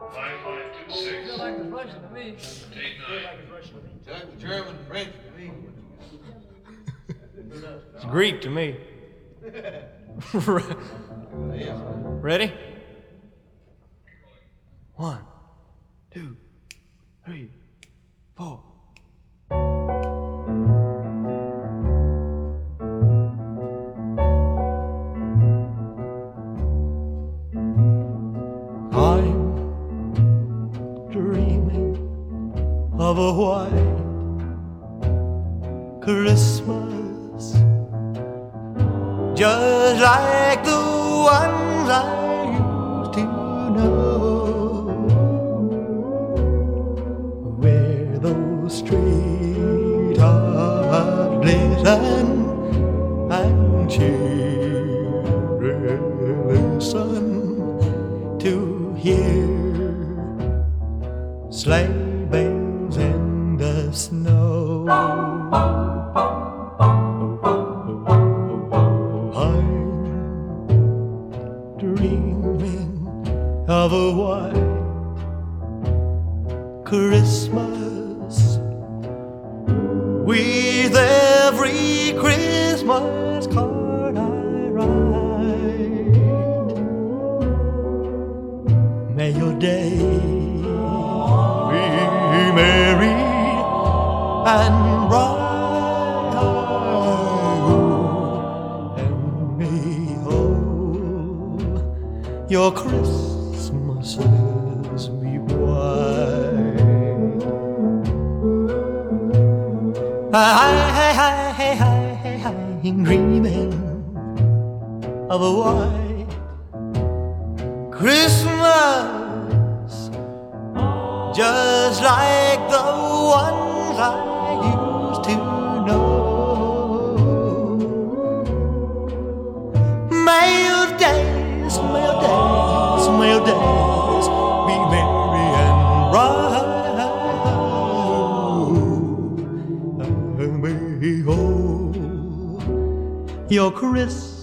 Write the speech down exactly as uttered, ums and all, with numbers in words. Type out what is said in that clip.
Five five two six. Feel like it's Russian to me. Take Feel nine. like it's Russian to me. Sounds like German, French to me. It's Greek to me. Ready? One, two, three, four. I'm dreaming of a white Christmas, just like the ones I used to know, where those streethearts glisten and cheerily listen to hear sleigh bells in the snow. I'm dreaming of a white Christmas, with every Christmas card I write. May your day be merry and bright, and may all your Christmases be white. Hi, hi, hi, hi, hi, hi, I'm dreaming of a white Christmas, just like the ones I used to know. May your days, may your days, may your days be merry and bright, and may all your Christmas